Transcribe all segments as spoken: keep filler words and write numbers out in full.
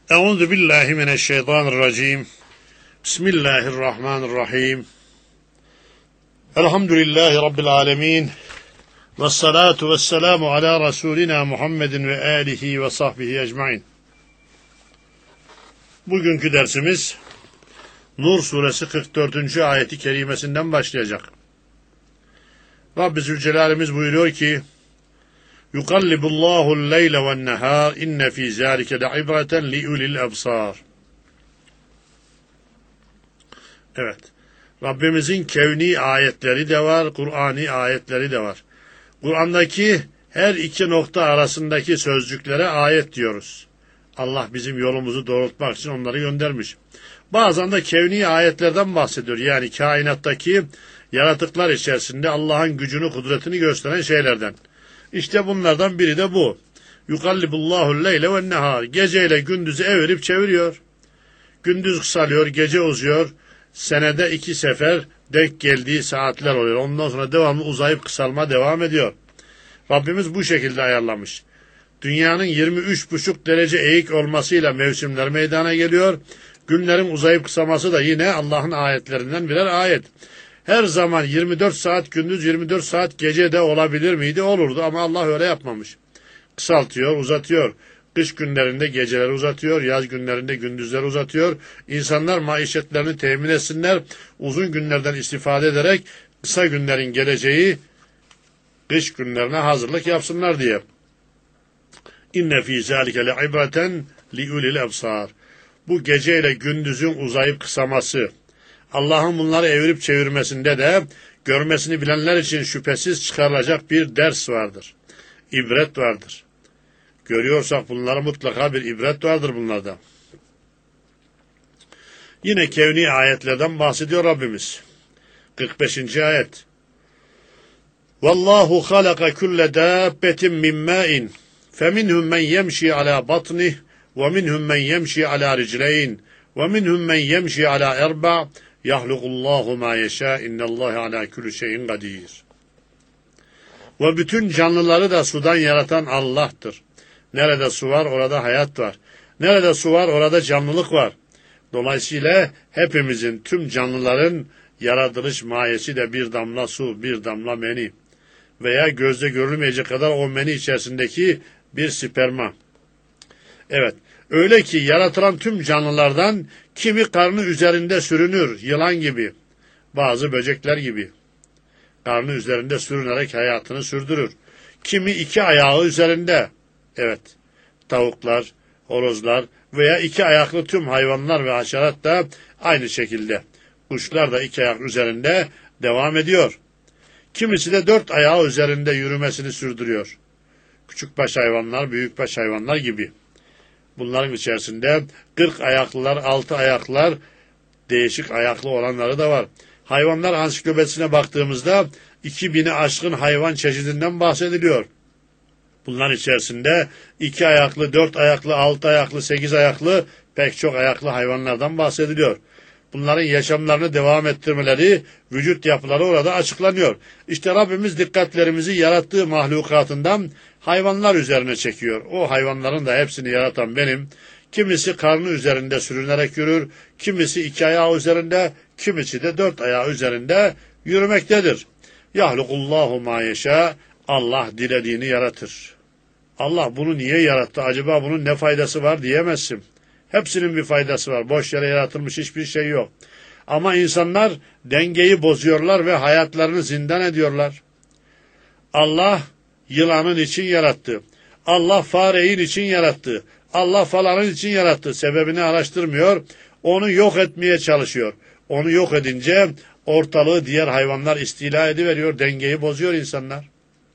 Euzu billahi mineşşeytanirracim. Bismillahirrahmanirrahim. Elhamdülillahi rabbil alamin. Ves salatu vesselamu ala rasulina Muhammedin ve alihi ve sahbihi ecmaîn. Bugünkü dersimiz Nur suresi kırk dördüncü ayeti kerimesinden başlayacak. Rabbi Zülcelal'imiz buyuruyor ki: Yukallibullahul leyle ven nehâr inne fî zâlike le'ibreten li'ulil ebsâr. Evet. Rabbimizin kevni ayetleri de var, Kur'ani ayetleri de var. Kur'an'daki her iki nokta arasındaki sözcüklere ayet diyoruz. Allah bizim yolumuzu doğrultmak için onları göndermiş. Bazen de kevni ayetlerden bahsediyor. Yani kainattaki yaratıklar içerisinde Allah'ın gücünü, kudretini gösteren şeylerden. İşte bunlardan biri de bu. Yukallibullahul leyle ven nehâr. Geceyle gündüzü evirip çeviriyor. Gündüz kısalıyor, gece uzuyor. Senede iki sefer denk geldiği saatler oluyor. Ondan sonra devamlı uzayıp kısalma devam ediyor. Rabbimiz bu şekilde ayarlamış. Dünyanın yirmi üç buçuk derece eğik olmasıyla mevsimler meydana geliyor. Günlerin uzayıp kısalması da yine Allah'ın ayetlerinden birer ayet. Her zaman yirmi dört saat gündüz, yirmi dört saat gece de olabilir miydi? Olurdu ama Allah öyle yapmamış. Kısaltıyor, uzatıyor. Kış günlerinde geceleri uzatıyor, yaz günlerinde gündüzleri uzatıyor. İnsanlar maişetlerini temin etsinler, uzun günlerden istifade ederek kısa günlerin geleceği kış günlerine hazırlık yapsınlar diye. İnne fî zâlike le'ibreten li'ulil ebsâr. Bu geceyle gündüzün uzayıp kısaması, Allah'ın bunları evirip çevirmesinde de görmesini bilenler için şüphesiz çıkarılacak bir ders vardır. İbret vardır. Görüyorsak bunlara mutlaka bir ibret vardır bunlarda. Yine kevni ayetlerden bahsediyor Rabbimiz. kırk beşinci ayet. Vallahu halaka kulle dabbetin min ma'in feminhum men yemşi ala batnih ve minhum men yemşi ala ricleyn ve minhum men yemşi ala erba' yahlukullahu ma yeşâ innallâhe alâ kulli şeyin kadîr. Ve bütün canlıları da sudan yaratan Allah'tır. Nerede su var orada hayat var. Nerede su var orada canlılık var. Dolayısıyla hepimizin, tüm canlıların yaratılış mayesi de bir damla su, bir damla meni veya gözle görülmeyecek kadar o meni içerisindeki bir sperma. Evet, öyle ki yaratılan tüm canlılardan kimi karnı üzerinde sürünür, yılan gibi, bazı böcekler gibi. Karnı üzerinde sürünerek hayatını sürdürür. Kimi iki ayağı üzerinde, evet, tavuklar, horozlar veya iki ayaklı tüm hayvanlar ve haşerat da aynı şekilde. Kuşlar da iki ayak üzerinde devam ediyor. Kimisi de dört ayağı üzerinde yürümesini sürdürüyor. Küçükbaş hayvanlar, büyükbaş hayvanlar gibi. Bunların içerisinde kırk ayaklılar, altı ayaklılar, değişik ayaklı olanları da var. Hayvanlar ansiklopedisine baktığımızda iki bini aşkın hayvan çeşidinden bahsediliyor. Bunların içerisinde iki ayaklı, dört ayaklı, altı ayaklı, sekiz ayaklı pek çok ayaklı hayvanlardan bahsediliyor. Bunların yaşamlarını devam ettirmeleri, vücut yapıları orada açıklanıyor. İşte Rabbimiz dikkatlerimizi yarattığı mahlukatından hayvanlar üzerine çekiyor. O hayvanların da hepsini yaratan benim. Kimisi karnı üzerinde sürünerek yürür, kimisi iki ayağı üzerinde, kimisi de dört ayağı üzerinde yürümektedir. Yahlukullahu ma yeşâ. Allah dilediğini yaratır. Allah bunu niye yarattı? Acaba bunun ne faydası var diyemezsin. Hepsinin bir faydası var. Boş yere yaratılmış hiçbir şey yok. Ama insanlar dengeyi bozuyorlar ve hayatlarını zindan ediyorlar. Allah yılanın için yarattı. Allah fareyin için yarattı. Allah falanın için yarattı. Sebebini araştırmıyor. Onu yok etmeye çalışıyor. Onu yok edince ortalığı diğer hayvanlar istila ediveriyor. Dengeyi bozuyor insanlar.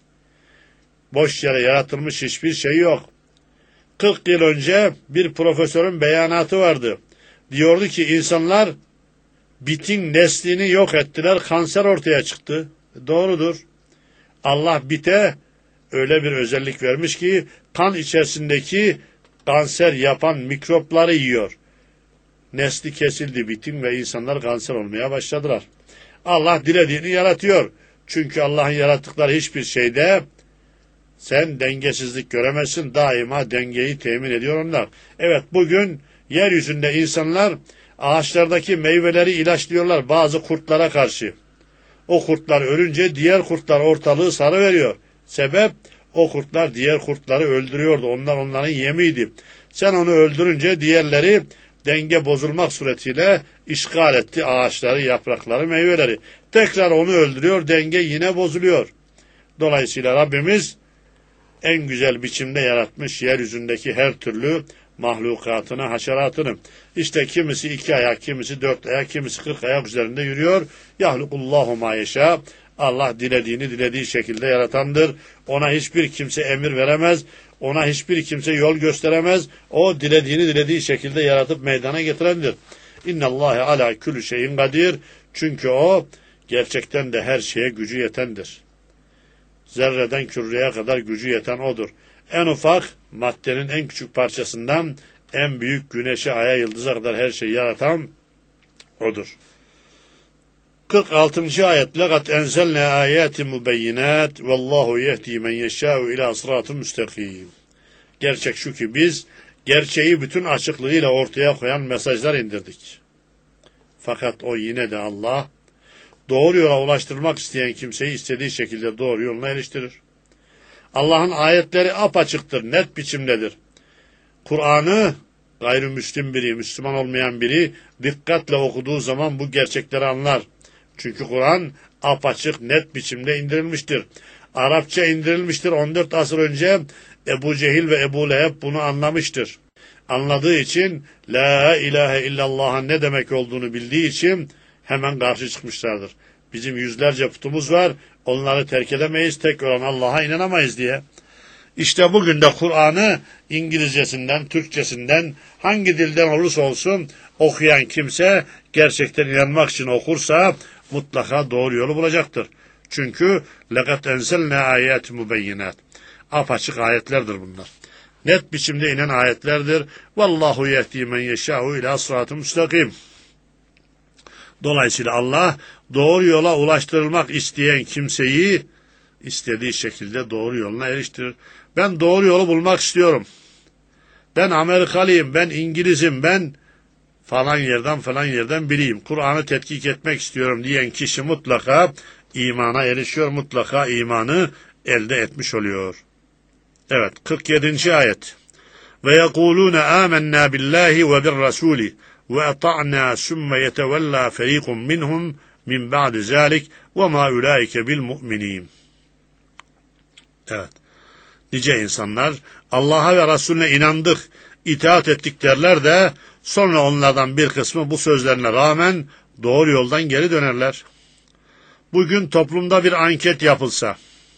Boş yere yaratılmış hiçbir şey yok. kırk yıl önce bir profesörün beyanatı vardı. Diyordu ki insanlar bitin neslini yok ettiler, kanser ortaya çıktı. Doğrudur. Allah bite öyle bir özellik vermiş ki kan içerisindeki kanser yapan mikropları yiyor. Nesli kesildi bitin ve insanlar kanser olmaya başladılar. Allah dilediğini yaratıyor. Çünkü Allah'ın yarattıkları hiçbir şeyde Sen dengesizlik göremezsin. Daima dengeyi temin ediyor onlar. Evet, bugün yeryüzünde insanlar ağaçlardaki meyveleri ilaçlıyorlar bazı kurtlara karşı. O kurtlar ölünce diğer kurtlar ortalığı sarıveriyor. Sebep, o kurtlar diğer kurtları öldürüyordu. Onlar onların yemiydi. Sen onu öldürünce diğerleri denge bozulmak suretiyle işgal etti ağaçları, yaprakları, meyveleri. Tekrar onu öldürüyor, denge yine bozuluyor. Dolayısıyla Rabbimiz en güzel biçimde yaratmış yeryüzündeki her türlü mahlukatını, haşeratını. İşte kimisi iki ayak, kimisi dört ayak, kimisi kırk ayak üzerinde yürüyor. Yahlukullahu ma yeşâ. Allah dilediğini dilediği şekilde yaratandır. Ona hiçbir kimse emir veremez. Ona hiçbir kimse yol gösteremez. O dilediğini dilediği şekilde yaratıp meydana getirendir. İnnallâhe alâ külü şeyin kadir. Çünkü o gerçekten de her şeye gücü yetendir. Zerreden küreye kadar gücü yeten odur. En ufak maddenin en küçük parçasından en büyük güneşe, aya, yıldıza kadar her şeyi yaratan odur. kırk altıncı ayet. لَقَدْ اَنْزَلْنَا آيَاتٍ مُبَيِّنَاتٍ وَاللّٰهُ يَهْدِي مَنْ يَشَاءُ اِلَى صِرَاطٍ مُسْتَقِيمٍ. Gerçek şu ki biz gerçeği bütün açıklığıyla ortaya koyan mesajlar indirdik. Fakat o yine de Allah doğru yola ulaştırmak isteyen kimseyi istediği şekilde doğru yoluna eriştirir. Allah'ın ayetleri apaçıktır, net biçimdedir. Kur'an'ı gayrimüslim biri, Müslüman olmayan biri dikkatle okuduğu zaman bu gerçekleri anlar. Çünkü Kur'an apaçık, net biçimde indirilmiştir. Arapça indirilmiştir. on dört asır önce Ebu Cehil ve Ebu Leheb bunu anlamıştır. Anladığı için, La ilahe illallah'ın ne demek olduğunu bildiği için hemen karşı çıkmışlardır. Bizim yüzlerce putumuz var, onları terk edemeyiz, tek olan Allah'a inanamayız diye. İşte bugün de Kur'an'ı İngilizcesinden, Türkçesinden, hangi dilden olursa olsun okuyan kimse gerçekten inanmak için okursa mutlaka doğru yolu bulacaktır. Çünkü لَقَدْ اَنْزَلْنَا آيَاتِ مُبَيِّنَاتٍ. Apaçık ayetlerdir bunlar. Net biçimde inen ayetlerdir. Vallahu yehdi men yeşâhu ilâ sıratı müstakim. Dolayısıyla Allah doğru yola ulaştırılmak isteyen kimseyi istediği şekilde doğru yoluna eriştirir. Ben doğru yolu bulmak istiyorum. Ben Amerikalıyım, ben İngilizim, ben falan yerden falan yerden bileyim. Kur'an'ı tetkik etmek istiyorum diyen kişi mutlaka imana erişiyor, mutlaka imanı elde etmiş oluyor. Evet, kırk yedinci ayet. Ve yekulûne âmennâ billâhi ve bir rasûli ve ata'nâ sümme yetevellâ ferîkum minhum min ba'di zâlik ve mâ ulâike bil mu'minîn. Evet. Nice insanlar Allah'a ve Resulüne inandık, itaat ettik derler de sonra onlardan bir kısmı bu sözlerine rağmen doğru yoldan geri dönerler. Bugün toplumda bir anket yapılsa,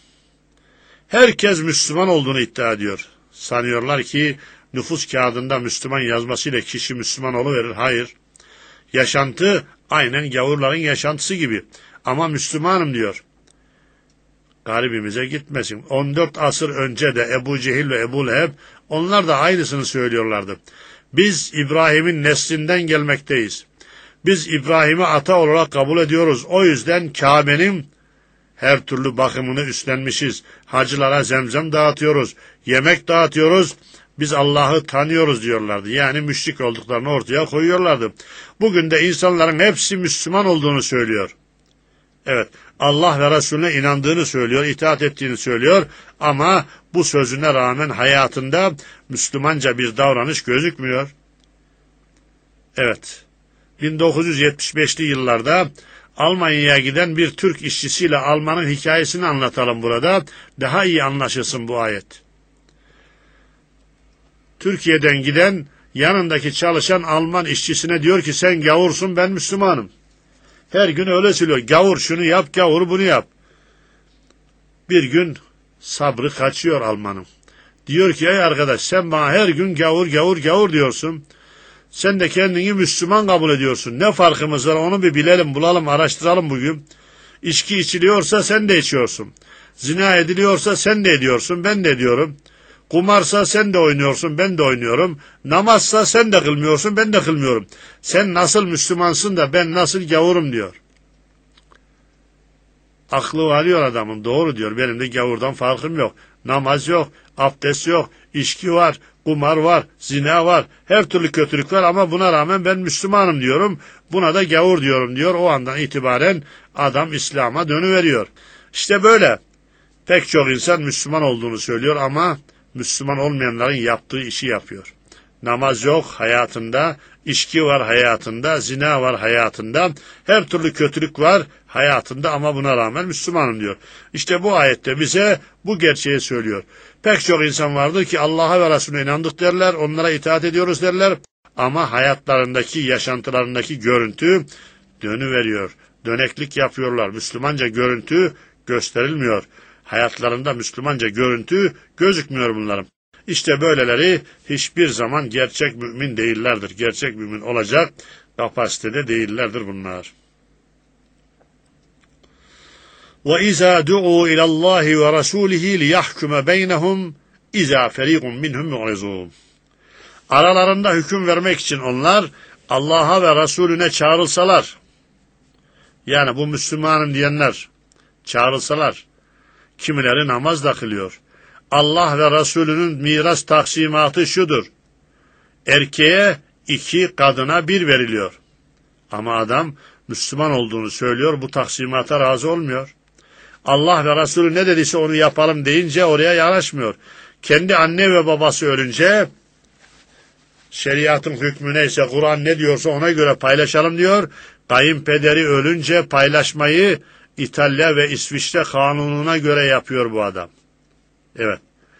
herkes Müslüman olduğunu iddia ediyor. Sanıyorlar ki nüfus kağıdında Müslüman yazmasıyla kişi Müslüman oluverir. Hayır. Yaşantı aynen gavurların yaşantısı gibi. Ama Müslümanım diyor. Garibimize gitmesin. on dört asır önce de Ebu Cehil ve Ebu Leheb onlar da aynısını söylüyorlardı. Biz İbrahim'in neslinden gelmekteyiz. Biz İbrahim'i ata olarak kabul ediyoruz. O yüzden Kabe'nin her türlü bakımını üstlenmişiz. Hacılara zemzem dağıtıyoruz. Yemek dağıtıyoruz. Biz Allah'ı tanıyoruz diyorlardı. Yani müşrik olduklarını ortaya koyuyorlardı. Bugün de insanların hepsi Müslüman olduğunu söylüyor. Evet, Allah ve Resulüne inandığını söylüyor, itaat ettiğini söylüyor ama bu sözüne rağmen hayatında Müslümanca bir davranış gözükmüyor. Evet, bin dokuz yüz yetmiş beşli yıllarda Almanya'ya giden bir Türk işçisiyle Alman'ın hikayesini anlatalım burada. Daha iyi anlaşılsın bu ayet. Türkiye'den giden yanındaki çalışan Alman işçisine diyor ki sen gavursun, ben Müslümanım. Her gün öyle söylüyor. Gavur şunu yap, gavur bunu yap. Bir gün sabrı kaçıyor Alman'ın. Diyor ki ey arkadaş sen bana her gün gavur gavur gavur diyorsun. Sen de kendini Müslüman kabul ediyorsun. Ne farkımız var onu bir bilelim, bulalım, araştıralım bugün. İçki içiliyorsa sen de içiyorsun. Zina ediliyorsa sen de ediyorsun, ben de ediyorum. Kumarsa sen de oynuyorsun, ben de oynuyorum. Namazsa sen de kılmıyorsun, ben de kılmıyorum. Sen nasıl Müslümansın da ben nasıl gavurum diyor. Aklı varıyor adamın, doğru diyor, benim de gavurdan farkım yok. Namaz yok, abdest yok, içki var, kumar var, zina var, her türlü kötülük var ama buna rağmen ben Müslümanım diyorum, buna da gavur diyorum diyor. O andan itibaren adam İslam'a dönüveriyor. İşte böyle pek çok insan Müslüman olduğunu söylüyor ama Müslüman olmayanların yaptığı işi yapıyor. Namaz yok hayatında, içki var hayatında, zina var hayatında, her türlü kötülük var hayatında ama buna rağmen Müslümanım diyor. İşte bu ayette bize bu gerçeği söylüyor. Pek çok insan vardır ki Allah'a ve Resulüne inandık derler, onlara itaat ediyoruz derler ama hayatlarındaki, yaşantılarındaki görüntü dönüveriyor. Döneklik yapıyorlar. Müslümanca görüntü gösterilmiyor. Hayatlarında Müslümanca görüntü gözükmüyor bunların. İşte böyleleri hiçbir zaman gerçek mümin değillerdir. Gerçek mümin olacak kapasitede değillerdir bunlar. وَإِذَا دُعُوا إِلَى اللّٰهِ وَرَسُولِهِ لِيَحْكُمَ بَيْنَهُمْ اِذَا فَرِيقٌ مِّنْهُمْ مُعْرِضُونَ. Aralarında hüküm vermek için onlar Allah'a ve Resulüne çağrılsalar, yani bu Müslümanım diyenler çağrılsalar, kimileri namaz da kılıyor. Allah ve Resulünün miras taksimatı şudur: erkeğe iki, kadına bir veriliyor. Ama adam Müslüman olduğunu söylüyor, bu taksimata razı olmuyor. Allah ve Resulü ne dediyse onu yapalım deyince oraya yanaşmıyor. Kendi anne ve babası ölünce şeriatın hükmü neyse, Kur'an ne diyorsa ona göre paylaşalım diyor. Kayınpederi ölünce paylaşmayı İtalya ve İsviçre kanununa göre yapıyor bu adam. Evet.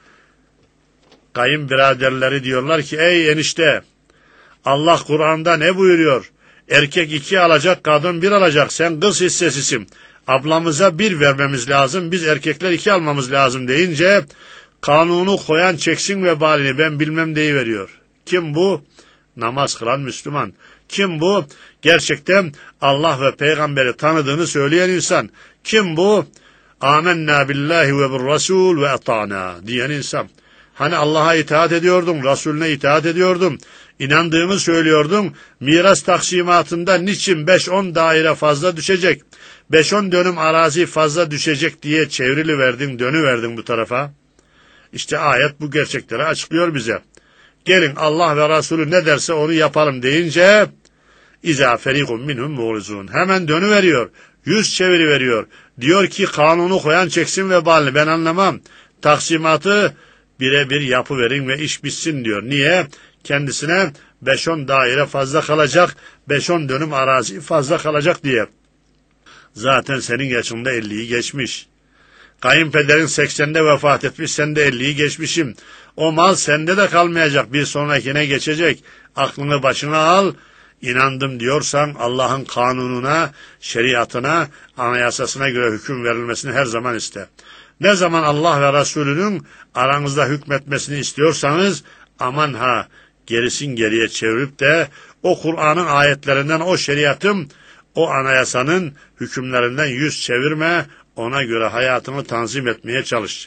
Kayınbiraderleri diyorlar ki ey enişte, Allah Kur'an'da ne buyuruyor? Erkek iki alacak, kadın bir alacak. Sen kız hissesisin. Ablamıza bir vermemiz lazım. Biz erkekler iki almamız lazım deyince kanunu koyan çeksin vebalini, ben bilmem deyiveriyor. Kim bu? Namaz kılan Müslüman. Kim bu? Gerçekten Allah ve peygamberi tanıdığını söyleyen insan. Kim bu? Âmennâ billahi ve bir rasûl ve ata'nâ diyen insan. Hani Allah'a itaat ediyordum, Resulüne itaat ediyordum, inandığımı söylüyordum, miras taksimatında niçin beş on daire fazla düşecek, beş on dönüm arazi fazla düşecek diye çevriliverdin, dönüverdin bu tarafa. İşte ayet bu gerçekleri açıklıyor bize. Gelin Allah ve Resulü ne derse onu yapalım deyince İzâ ferîgum minhum mu'rizûn, hemen dönüveriyor, yüz çeviriveriyor. Diyor ki kanunu koyan çeksin vebalini, ben anlamam. Taksimatı birebir yapıverin ve iş bitsin diyor. Niye? Kendisine beş on daire fazla kalacak, beş on dönüm arazi fazla kalacak diye. Zaten senin yaşında elliyi geçmiş. Kayınpederin seksende vefat etmiş, sen de elliyi geçmişim. O mal sende de kalmayacak, bir sonrakine geçecek. Aklını başına al. İnandım diyorsan Allah'ın kanununa, şeriatına, anayasasına göre hüküm verilmesini her zaman iste. Ne zaman Allah ve Resulünün aranızda hükmetmesini istiyorsanız aman ha, gerisin geriye çevirip de o Kur'an'ın ayetlerinden, o şeriatın, o anayasanın hükümlerinden yüz çevirme, ona göre hayatını tanzim etmeye çalış.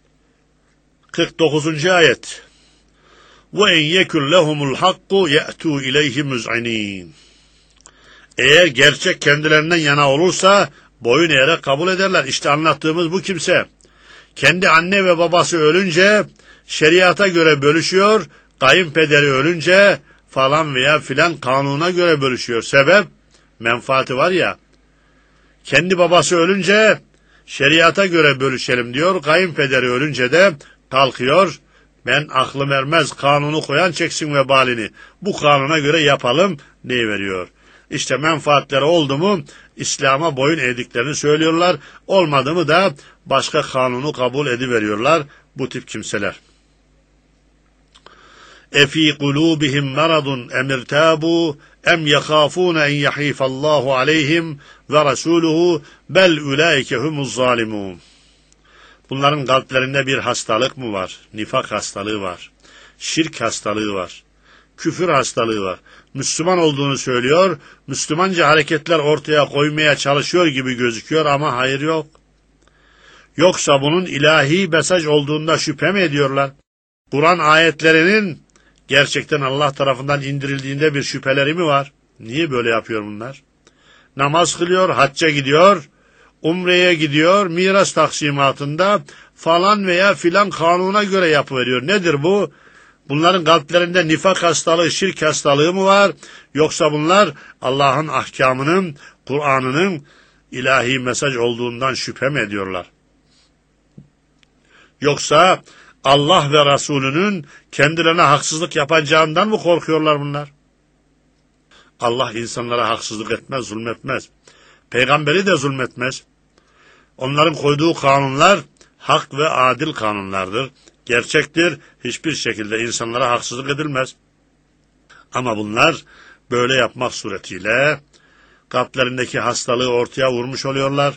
kırk dokuzuncu ayet. وَاِنْ يَكُنْ لَهُمُ الْحَقُّ يَأْتُوا اِلَيْهِ مُزْعِنِينَ. Eğer gerçek kendilerinden yana olursa boyun eğerek kabul ederler. İşte anlattığımız bu kimse. Kendi anne ve babası ölünce şeriata göre bölüşüyor, kayınpederi ölünce falan veya filan kanuna göre bölüşüyor. Sebep? Menfaati var ya. Kendi babası ölünce şeriata göre bölüşelim diyor, kayınpederi ölünce de kalkıyor, ben aklım ermez, kanunu koyan çeksin vebalini, bu kanuna göre yapalım deyiveriyor. İşte menfaatleri oldu mu İslam'a boyun eğdiklerini söylüyorlar, olmadı mı da başka kanunu kabul ediveriyorlar bu tip kimseler. Efi kulubihim maradun emirtabu em yakafun en yahifallahu aleyhim ve rasuluhu bel ulaike humuz zalimun. Bunların kalplerinde bir hastalık mı var? Nifak hastalığı var. Şirk hastalığı var. Küfür hastalığı var. Müslüman olduğunu söylüyor, Müslümanca hareketler ortaya koymaya çalışıyor gibi gözüküyor ama hayır yok. Yoksa bunun ilahi mesaj olduğunda şüphe mi ediyorlar? Kur'an ayetlerinin gerçekten Allah tarafından indirildiğinde bir şüpheleri mi var? Niye böyle yapıyor bunlar? Namaz kılıyor, hacca gidiyor, Umre'ye gidiyor, miras taksimatında falan veya filan kanuna göre yapıveriyor. Nedir bu? Bunların kalplerinde nifak hastalığı, şirk hastalığı mı var? Yoksa bunlar Allah'ın ahkamının, Kur'an'ının ilahi mesaj olduğundan şüphe mi ediyorlar? Yoksa Allah ve Resulünün kendilerine haksızlık yapacağından mı korkuyorlar bunlar? Allah insanlara haksızlık etmez, zulmetmez. Peygamberi de zulmetmez. Onların koyduğu kanunlar hak ve adil kanunlardır. Gerçektir, hiçbir şekilde insanlara haksızlık edilmez. Ama bunlar böyle yapmak suretiyle kalplerindeki hastalığı ortaya vurmuş oluyorlar.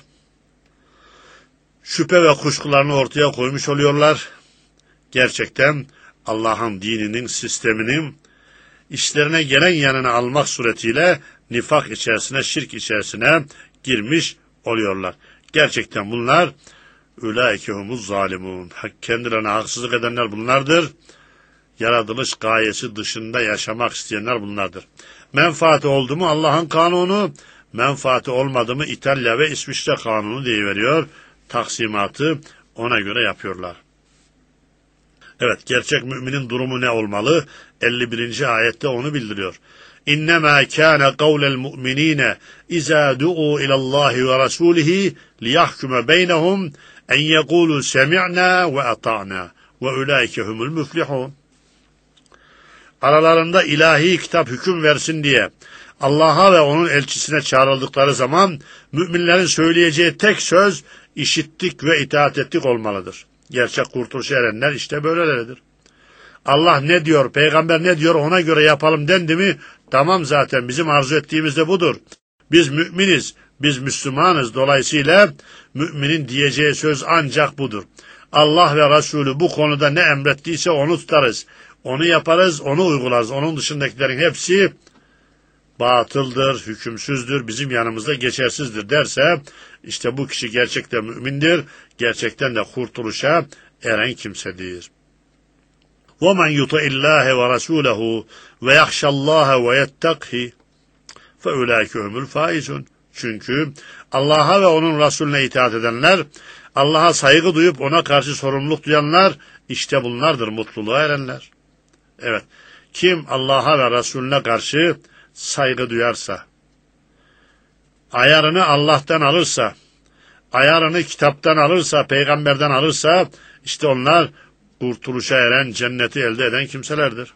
Şüphe ve kuşkularını ortaya koymuş oluyorlar. Gerçekten Allah'ın dininin, sisteminin işlerine gelen yanına almak suretiyle nifak içerisine, şirk içerisine girmiş oluyorlar. Gerçekten bunlar ulaike humuz zalimun. Kendilerine haksızlık edenler bunlardır. Yaratılış gayesi dışında yaşamak isteyenler bunlardır. Menfaati oldu mu Allah'ın kanunu, menfaati olmadı mı İtalya ve İsviçre kanunu deyiveriyor. Taksimatı ona göre yapıyorlar. Evet, gerçek müminin durumu ne olmalı? elli birinci ayette onu bildiriyor. İnnemâ kâne kavlel mu'minîne izâ du'û ilallâhi ve rasûlihi liyahkume beynehum en yekûlû semi'nâ ve ata'nâ ve ulâike humul müflihûn. Aralarında ilahi kitap hüküm versin diye Allah'a ve onun elçisine çağrıldıkları zaman müminlerin söyleyeceği tek söz işittik ve itaat ettik olmalıdır. Gerçek kurtuluşa erenler işte böyleleridir. Allah ne diyor, peygamber ne diyor ona göre yapalım dendi mi, tamam zaten bizim arzu ettiğimiz de budur. Biz müminiz, biz Müslümanız, dolayısıyla müminin diyeceği söz ancak budur. Allah ve Resulü bu konuda ne emrettiyse onu tutarız, onu yaparız, onu uygularız. Onun dışındakilerin hepsi batıldır, hükümsüzdür, bizim yanımızda geçersizdir derse, işte bu kişi gerçekten mümindir, gerçekten de kurtuluşa eren kimsedir. وَمَنْ يُطِعِ اللّٰهَ وَرَسُولَهُ وَيَخْشَ اللّٰهَ وَيَتَّقْهِ فَاُولَٰئِكَ هُمُ الْفَائِزُونَ. Çünkü Allah'a ve onun Resulüne itaat edenler, Allah'a saygı duyup ona karşı sorumluluk duyanlar, işte bunlardır mutluluğa erenler. Evet, kim Allah'a ve Resulüne karşı saygı duyarsa, ayarını Allah'tan alırsa, ayarını kitaptan alırsa, peygamberden alırsa, işte onlar kurtuluşa eren, cenneti elde eden kimselerdir.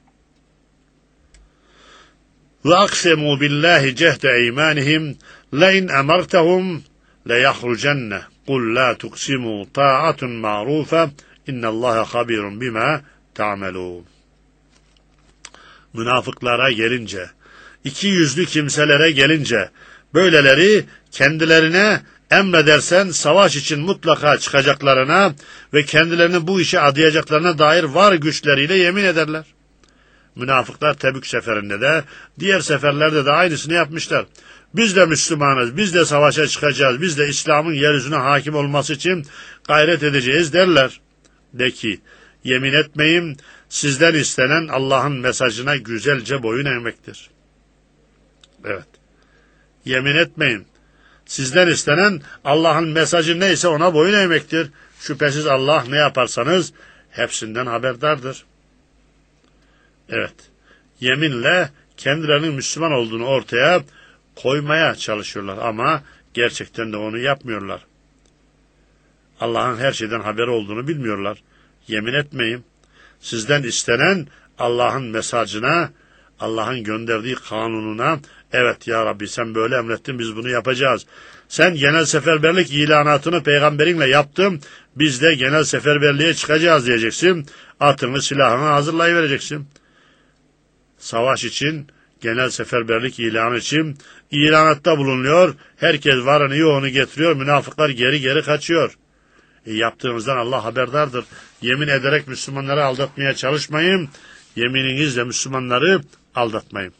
Ve aksemu billahi cehde eymanihim lein emartehum leyahrucenne kul la tuksimu ta'atun ma'rufa innallaha habirun bima ta'melun. Münafıklara gelince, iki yüzlü kimselere gelince, böyleleri kendilerine emredersen savaş için mutlaka çıkacaklarına ve kendilerini bu işe adayacaklarına dair var güçleriyle yemin ederler. Münafıklar Tebük seferinde de, diğer seferlerde de aynısını yapmışlar. Biz de Müslümanız, biz de savaşa çıkacağız, biz de İslam'ın yeryüzüne hakim olması için gayret edeceğiz derler. De ki, yemin etmeyin, sizden istenen Allah'ın mesajına güzelce boyun eğmektir. Evet, yemin etmeyin. Sizden istenen Allah'ın mesajı neyse ona boyun eğmektir. Şüphesiz Allah ne yaparsanız hepsinden haberdardır. Evet, yeminle kendilerinin Müslüman olduğunu ortaya koymaya çalışıyorlar ama gerçekten de onu yapmıyorlar. Allah'ın her şeyden haberi olduğunu bilmiyorlar. Yemin etmeyin. Sizden istenen Allah'ın mesajına, Allah'ın gönderdiği kanununa, evet ya Rabbi sen böyle emrettin, biz bunu yapacağız. Sen genel seferberlik ilanatını peygamberinle yaptın, biz de genel seferberliğe çıkacağız diyeceksin. Atını, silahını hazırlayıvereceksin. Savaş için, genel seferberlik ilanı için ilanatta bulunuyor. Herkes varını yoğunu getiriyor. Münafıklar geri geri kaçıyor. E, yaptığınızdan Allah haberdardır. Yemin ederek Müslümanları aldatmaya çalışmayın. Yemininizle Müslümanları aldatmayın.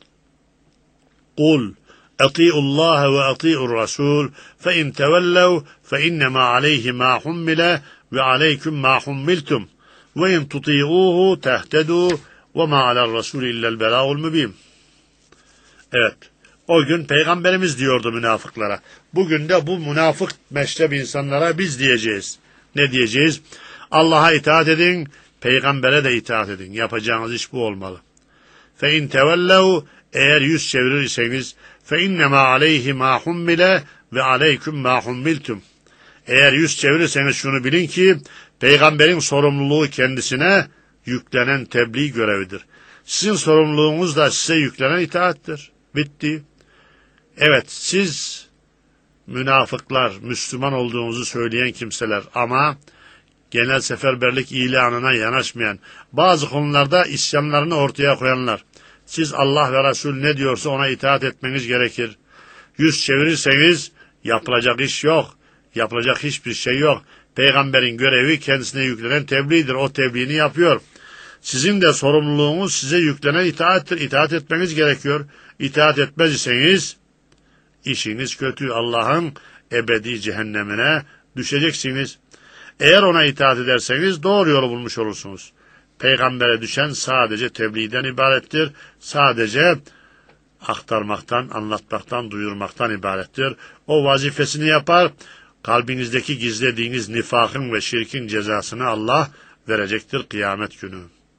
Kul ati'u Allah ve ati'ur Rasul fe in tevellev fe innema aleyhi ma hummile ve aleyküm ma hummiltum ve in tuti'uhu tehtedu ve ma alel Rasul illel belâul mübin. Evet, O gün Peygamberimiz diyordu münafıklara. Bugün de bu münafık meşrep insanlara biz diyeceğiz. Ne diyeceğiz? Allah'a itaat edin, Peygamber'e de itaat edin. Yapacağınız iş bu olmalı. فَاِنْ تَوَلَّوْا Eğer yüz çevirirseniz فَاِنَّمَا عَلَيْهِ مَا حُمِّلَ وَعَلَيْكُمْ مَا حُمِّلْتُمْ Eğer yüz çevirirseniz şunu bilin ki Peygamberin sorumluluğu kendisine yüklenen tebliğ görevidir. Sizin sorumluluğunuz da size yüklenen itaattir. Bitti. Evet, siz münafıklar, Müslüman olduğunuzu söyleyen kimseler ama genel seferberlik ilanına yanaşmayan, bazı konularda isyanlarını ortaya koyanlar, siz Allah ve Resul ne diyorsa ona itaat etmeniz gerekir. Yüz çevirirseniz yapılacak iş yok, yapılacak hiçbir şey yok. Peygamberin görevi kendisine yüklenen tebliğdir, o tebliğini yapıyor. Sizin de sorumluluğunuz size yüklenen itaattir, itaat etmeniz gerekiyor. İtaat etmez iseniz işiniz kötü, Allah'ın ebedi cehennemine düşeceksiniz. Eğer ona itaat ederseniz doğru yolu bulmuş olursunuz. Peygambere düşen sadece tebliğden ibarettir. Sadece aktarmaktan, anlatmaktan, duyurmaktan ibarettir. O vazifesini yapar. Kalbinizdeki gizlediğiniz nifakın ve şirkin cezasını Allah verecektir kıyamet günü.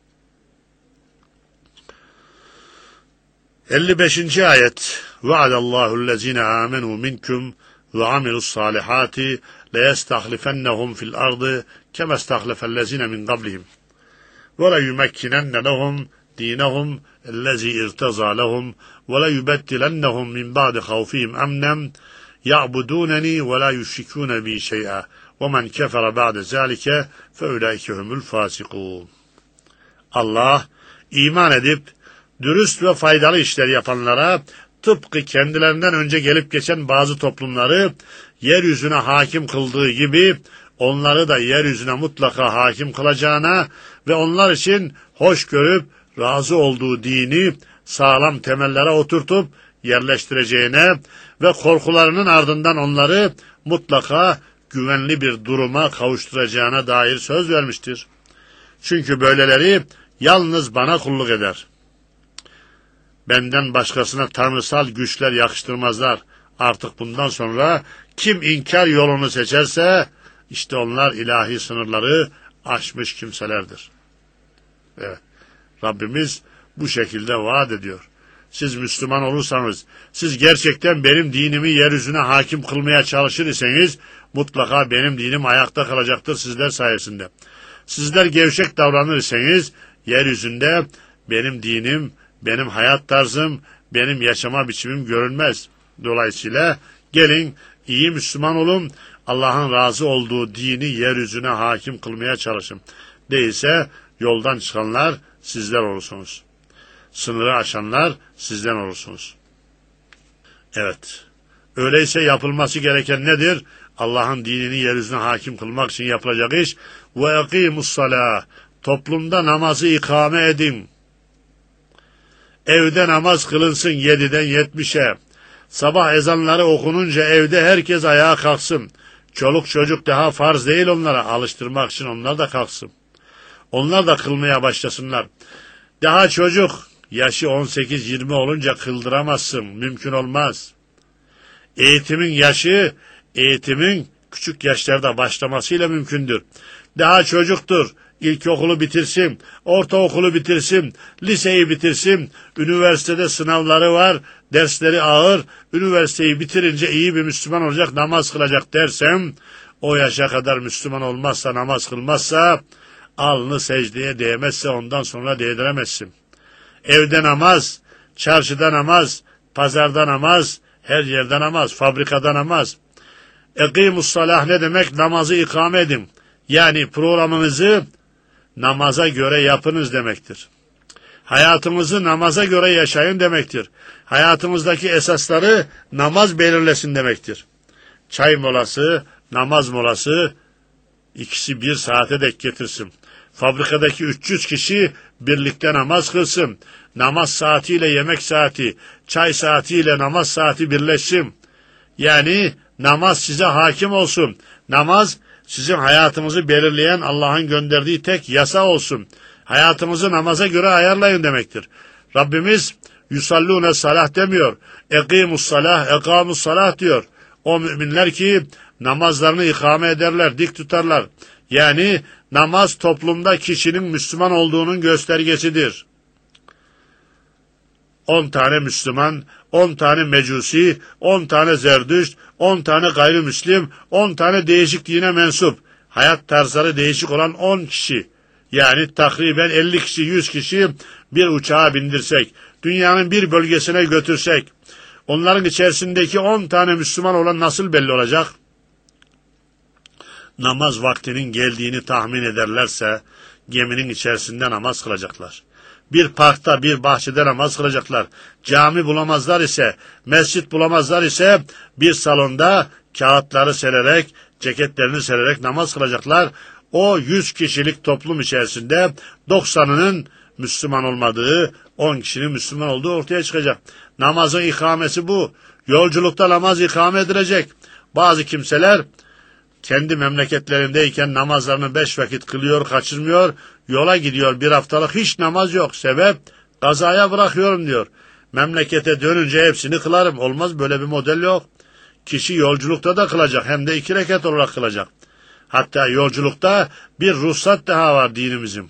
elli beşinci ayet. Va'adallahu'llezine amenu minkum ve amilus salihati leyestahlifennehum fil ardı kema istahlefellezine min qablihim ve la yumekkinenne lehum dinehum ellezî irtezâ lehum ve la yubeddilennehum min ba'di havfihim amnen ya'budûneni ve la yüşrikûne bi şey'a ve men kefere ba'de zâlike fe ulaike humul fâsikûn. Allah iman edip dürüst ve faydalı işler yapanlara tıpkı kendilerinden önce gelip geçen bazı toplumları yeryüzüne hakim kıldığı gibi onları da yeryüzüne mutlaka hakim kılacağına ve onlar için hoş görüp razı olduğu dini sağlam temellere oturtup yerleştireceğine ve korkularının ardından onları mutlaka güvenli bir duruma kavuşturacağına dair söz vermiştir. Çünkü böyleleri yalnız bana kulluk eder. Benden başkasına tanrısal güçler yakıştırmazlar. Artık bundan sonra kim inkar yolunu seçerse işte onlar ilahi sınırları aşmış kimselerdir. Evet, Rabbimiz bu şekilde vaat ediyor. Siz Müslüman olursanız, siz gerçekten benim dinimi yeryüzüne hakim kılmaya çalışır iseniz mutlaka benim dinim ayakta kalacaktır sizler sayesinde. Sizler gevşek davranır iseniz yeryüzünde benim dinim, benim hayat tarzım, benim yaşama biçimim görünmez. Dolayısıyla gelin iyi Müslüman olun, Allah'ın razı olduğu dini yeryüzüne hakim kılmaya çalışın. Değilse yoldan çıkanlar sizler olursunuz. Sınırı aşanlar sizden olursunuz. Evet. Öyleyse yapılması gereken nedir? Allah'ın dinini yeryüzüne hakim kılmak için yapılacak iş ve ekimussalâh. Toplumda namazı ikame edin. Evde namaz kılınsın yediden yetmişe. Sabah ezanları okununca evde herkes ayağa kalksın. Çoluk çocuk daha farz değil onlara. Alıştırmak için onlar da kalksın. Onlar da kılmaya başlasınlar. Daha çocuk yaşı on sekiz yirmi olunca kıldıramazsın. Mümkün olmaz. Eğitimin yaşı, eğitimin küçük yaşlarda başlamasıyla mümkündür. Daha çocuktur. İlkokulu bitirsin, ortaokulu bitirsin, liseyi bitirsin, üniversitede sınavları var, dersleri ağır, üniversiteyi bitirince iyi bir Müslüman olacak, namaz kılacak dersem, o yaşa kadar Müslüman olmazsa, namaz kılmazsa, alnı secdeye değmezse ondan sonra değdiremezsin. Evde namaz, çarşıda namaz, pazarda namaz, her yerde namaz, fabrikada namaz. Ekimussalah ne demek? Namazı ikame edin. Yani programınızı namaza göre yapınız demektir. Hayatımızı namaza göre yaşayın demektir. Hayatımızdaki esasları namaz belirlesin demektir. Çay molası, namaz molası ikisi bir saate dek getirsin. Fabrikadaki üç yüz kişi birlikte namaz kılsın. Namaz saatiyle yemek saati, çay saatiyle namaz saati birleşsin. Yani namaz size hakim olsun. Namaz sizin hayatımızı belirleyen Allah'ın gönderdiği tek yasa olsun. Hayatımızı namaza göre ayarlayın demektir. Rabbimiz Yusallûne salah demiyor. Ekimus salah, ekamus salah diyor. O müminler ki namazlarını ikame ederler, dik tutarlar. Yani namaz toplumda kişinin Müslüman olduğunun göstergesidir. On tane Müslüman, on tane Mecusi, on tane Zerdüşt, on tane gayrimüslim, on tane değişik dine mensup. Hayat tarzları değişik olan on kişi. Yani takriben elli kişi, yüz kişi bir uçağa bindirsek, dünyanın bir bölgesine götürsek, onların içerisindeki on tane Müslüman olan nasıl belli olacak? Namaz vaktinin geldiğini tahmin ederlerse, geminin içerisinde namaz kılacaklar. Bir parkta, bir bahçede namaz kılacaklar. Cami bulamazlar ise, mescit bulamazlar ise, bir salonda kağıtları sererek, ceketlerini sererek namaz kılacaklar. O yüz kişilik toplum içerisinde doksanının Müslüman olmadığı, on kişinin Müslüman olduğu ortaya çıkacak. Namazın ikamesi bu. Yolculukta namaz ikame edilecek. Bazı kimseler kendi memleketlerindeyken namazlarını beş vakit kılıyor, kaçırmıyor. Yola gidiyor, bir haftalık hiç namaz yok. Sebep, kazaya bırakıyorum diyor. Memlekete dönünce hepsini kılarım. Olmaz, böyle bir model yok. Kişi yolculukta da kılacak, hem de iki rekat olarak kılacak. Hatta yolculukta bir ruhsat daha var dinimizin.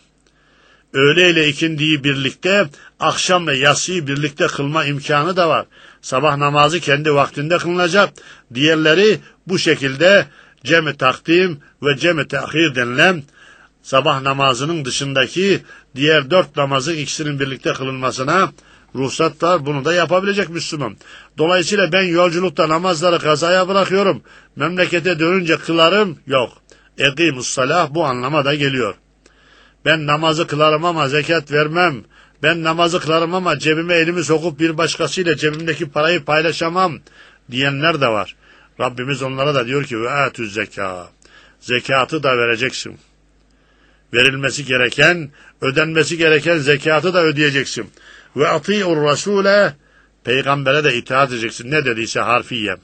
Öğle ile ikindiyi birlikte, akşam ve yatsıyı birlikte kılma imkanı da var. Sabah namazı kendi vaktinde kılınacak. Diğerleri bu şekilde cem-i takdim ve cem-i tehir denilen sabah namazının dışındaki diğer dört namazın ikisinin birlikte kılınmasına ruhsat var. Bunu da yapabilecek Müslüman. Dolayısıyla ben yolculukta namazları kazaya bırakıyorum, memlekete dönünce kılarım, yok. Ekimus salah bu anlama da geliyor. Ben namazı kılarım ama zekat vermem. Ben namazı kılarım ama cebime elimi sokup bir başkasıyla cebimdeki parayı paylaşamam diyenler de var. Rabbimiz onlara da diyor ki ve atüz zeka. Zekatı da vereceksin. Verilmesi gereken, ödenmesi gereken zekatı da ödeyeceksin. Ve ati'ur rasule, peygambere de itaat edeceksin. Ne dediyse harfiyen.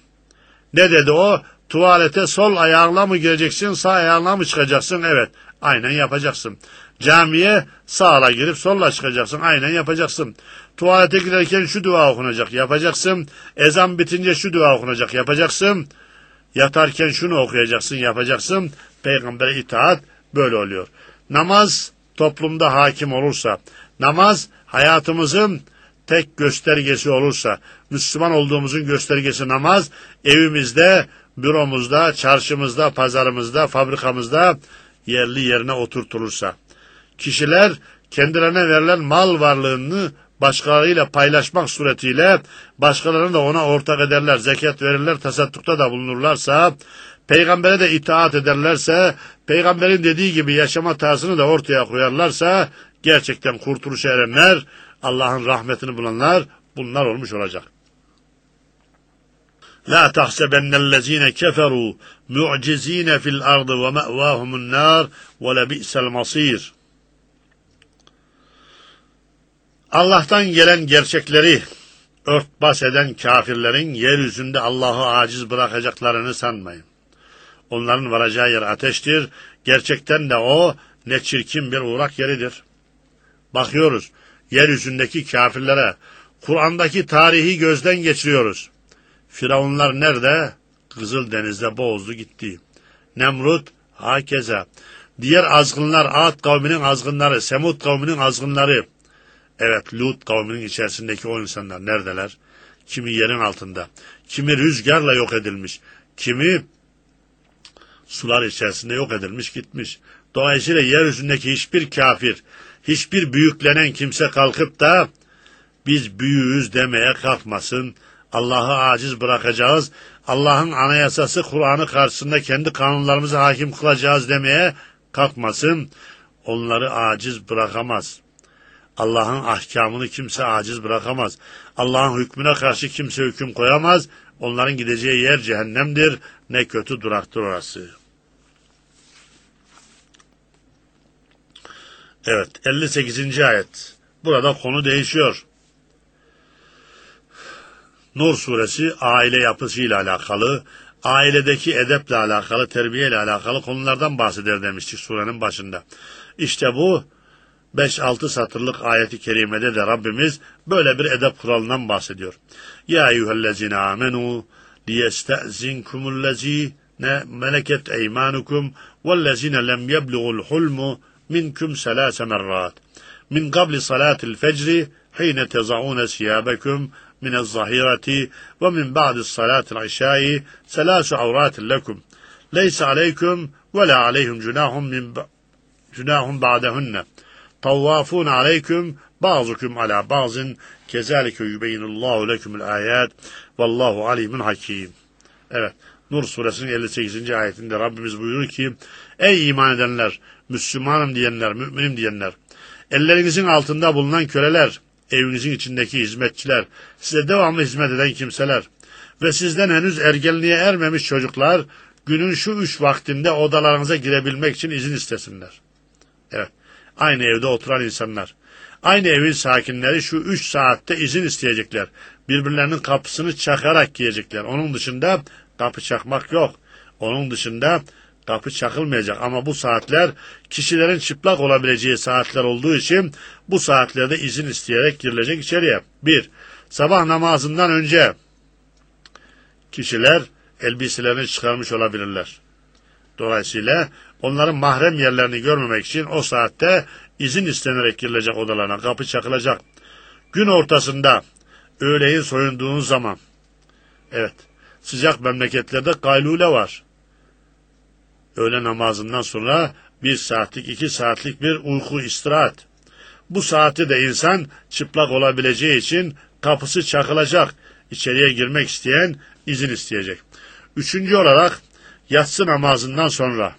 Ne dedi o? Tuvalete sol ayağınla mı gireceksin, sağ ayağınla mı çıkacaksın? Evet, aynen yapacaksın. Camiye sağla girip solla çıkacaksın, aynen yapacaksın. Tuvalete girerken şu dua okunacak, yapacaksın. Ezan bitince şu dua okunacak, yapacaksın. Yatarken şunu okuyacaksın, yapacaksın. Peygambere itaat böyle oluyor. Namaz toplumda hakim olursa, namaz hayatımızın tek göstergesi olursa, Müslüman olduğumuzun göstergesi namaz, evimizde, büromuzda, çarşımızda, pazarımızda, fabrikamızda yerli yerine oturtulursa, kişiler kendilerine verilen mal varlığını başkalarıyla paylaşmak suretiyle başkalarını da ona ortak ederler, zekat verirler, tasaddukta da bulunurlarsa, peygambere de itaat ederlerse, peygamberin dediği gibi yaşama tarzını da ortaya koyarlarsa, gerçekten kurtuluşa erenler, Allah'ın rahmetini bulanlar, bunlar olmuş olacak. La tahsebennellezine keferu mu'cizine fil ardı ve me'vahumun nar ve lebi'sel masir. Allah'tan gelen gerçekleri örtbas eden kafirlerin yeryüzünde Allah'ı aciz bırakacaklarını sanmayın. Onların varacağı yer ateştir. Gerçekten de o ne çirkin bir uğrak yeridir. Bakıyoruz yeryüzündeki kafirlere, Kur'an'daki tarihi gözden geçiriyoruz. Firavunlar nerede? Kızıldeniz'de boğuldu gitti. Nemrut hakeza. Diğer azgınlar, Ad kavminin azgınları, Semud kavminin azgınları. Evet, Lut kavminin içerisindeki o insanlar neredeler? Kimi yerin altında, kimi rüzgarla yok edilmiş, kimi sular içerisinde yok edilmiş gitmiş. Dolayısıyla yeryüzündeki hiçbir kafir, hiçbir büyüklenen kimse kalkıp da biz büyüğüz demeye kalkmasın. Allah'ı aciz bırakacağız, Allah'ın anayasası Kur'an'ı karşısında kendi kanunlarımızı hakim kılacağız demeye kalkmasın. Onları aciz bırakamaz. Allah'ın ahkamını kimse aciz bırakamaz. Allah'ın hükmüne karşı kimse hüküm koyamaz. Onların gideceği yer cehennemdir. Ne kötü duraktır orası. Evet, elli sekizinci ayet. Burada konu değişiyor. Nur suresi aile yapısıyla alakalı, ailedeki edeple alakalı, terbiyeyle alakalı konulardan bahseder demiştik surenin başında. İşte bu beş altı satırlık ayeti kerimede de Rabbimiz böyle bir edep kuralından bahsediyor. Ya eyyühellezine amenu liyeste'zinkumullezine meleket eymanukum vellezine lem yeblugul hulmu minkum selase merrat min qabli salatil fecri hine tezaune siyabekum min el-zahireti ve min ba'di salatil işai selasu avratin lekum leysa aleykum ve la aleyhum cunahum min cunahum ba'dehunne tavvafun aleykum ba'zukum ala ba'zin kezalike yubeyyinullahu lekumul ayat vallahu alimun hakim. Evet, Nur suresinin elli sekizinci ayetinde Rabbimiz buyurur ki ey iman edenler, Müslümanım diyenler, müminim diyenler, ellerinizin altında bulunan köleler, evinizin içindeki hizmetçiler, size devamlı hizmet eden kimseler ve sizden henüz ergenliğe ermemiş çocuklar günün şu üç vaktinde odalarınıza girebilmek için izin istesinler. Evet, aynı evde oturan insanlar, aynı evin sakinleri şu üç saatte izin isteyecekler. Birbirlerinin kapısını çakarak giyecekler. Onun dışında kapı çakmak yok. Onun dışında kapı çakılmayacak. Ama bu saatler kişilerin çıplak olabileceği saatler olduğu için bu saatlerde izin isteyerek girilecek içeriye. Bir, sabah namazından önce kişiler elbiselerini çıkarmış olabilirler. Dolayısıyla onların mahrem yerlerini görmemek için o saatte izin istenerek girilecek odalarına, kapı çakılacak. Gün ortasında öğleyin soyunduğunuz zaman, evet, sıcak memleketlerde kaylule var. Öğle namazından sonra bir saatlik, iki saatlik bir uyku, istirahat. Bu saati de insan çıplak olabileceği için kapısı çakılacak. İçeriye girmek isteyen izin isteyecek. Üçüncü olarak yatsı namazından sonra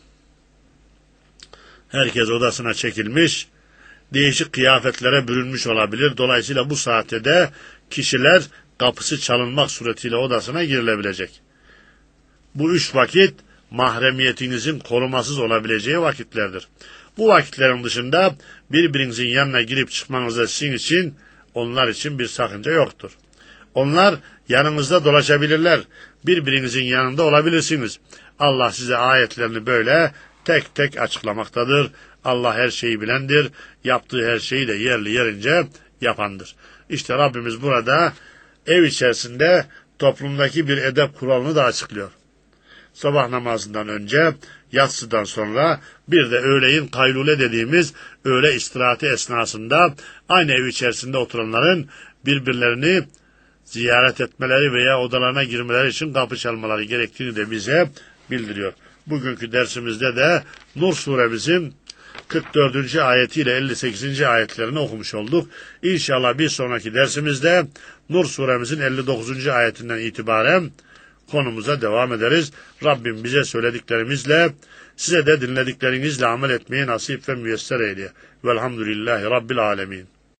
herkes odasına çekilmiş, değişik kıyafetlere bürünmüş olabilir. Dolayısıyla bu saatte de kişiler kapısı çalınmak suretiyle odasına girilebilecek. Bu üç vakit mahremiyetinizin korumasız olabileceği vakitlerdir. Bu vakitlerin dışında birbirinizin yanına girip çıkmanızda sizin için, onlar için bir sakınca yoktur. Onlar yanınızda dolaşabilirler. Birbirinizin yanında olabilirsiniz. Allah size ayetlerini böyle tek tek açıklamaktadır. Allah her şeyi bilendir. Yaptığı her şeyi de yerli yerince yapandır. İşte Rabbimiz burada ev içerisinde toplumdaki bir edep kuralını da açıklıyor. Sabah namazından önce, yatsıdan sonra, bir de öğleyin kaylule dediğimiz öğle istirahati esnasında aynı ev içerisinde oturanların birbirlerini ziyaret etmeleri veya odalarına girmeleri için kapı çalmaları gerektiğini de bize bildiriyor. Bugünkü dersimizde de Nur suremizin kırk dördüncü ayetiyle elli sekizinci ayetlerini okumuş olduk. İnşallah bir sonraki dersimizde Nur suremizin elli dokuzuncu ayetinden itibaren konumuza devam ederiz. Rabbim bize söylediklerimizle, size de dinlediklerinizle amel etmeyi nasip ve müyesser eyle. Velhamdülillahi Rabbil alemin.